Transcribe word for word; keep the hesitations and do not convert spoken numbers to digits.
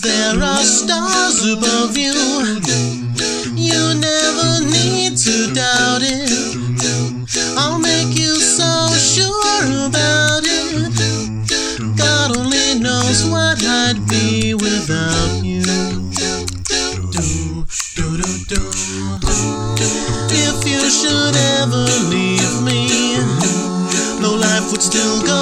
there are stars above you. You never need to doubt it. I'll make you so sure about it. God only knows what I'd be without you. Do, do, do, do. If you should ever leave me, no life would still go